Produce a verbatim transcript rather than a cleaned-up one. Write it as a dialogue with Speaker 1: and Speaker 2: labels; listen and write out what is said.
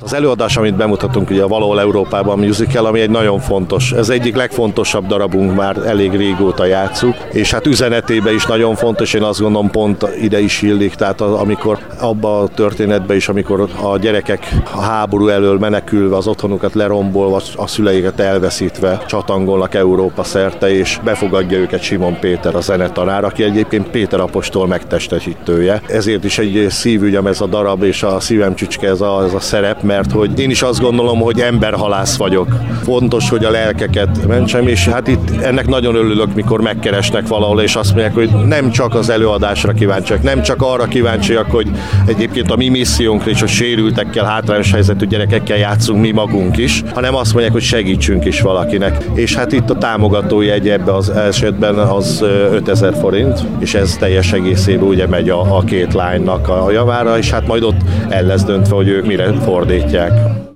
Speaker 1: Az előadás, amit bemutatunk, ugye a Valahol Európában musical, ami egy nagyon fontos, ez egyik legfontosabb darabunk, már elég régóta játszuk, és hát üzenetében is nagyon fontos, én azt gondolom pont ide is illik, tehát az, amikor abba a történetben is, amikor a gyerekek a háború elől menekülve, az otthonukat lerombolva, a szüleiket elveszítve csatangolnak Európa szerte, és befogadja őket Simon Péter, a zenetanár, aki egyébként Péter apostol megtestesítője. Ezért is egy szívügyem ez a darab, és a szívem csücske ez a, ez a szerep, mert hogy én is azt gondolom, hogy emberhalász vagyok. Fontos, hogy a lelkeket mentsem, és hát itt ennek nagyon örülök, mikor megkeresnek valahol, és azt mondják, hogy nem csak az előadásra kíváncsiak, nem csak arra kíváncsiak, hogy egyébként a mi missziónkra is, hogy sérültekkel, hátrányos helyzetű gyerekekkel játszunk mi magunk is, hanem azt mondják, hogy segítsünk is valakinek. És hát itt a támogatói egy ebben az esetben az ötezer forint, és ez teljes egészében ugye megy a, a két lánynak a javára, és hát majd ott el lesz döntve, hogy ők mire fordítják.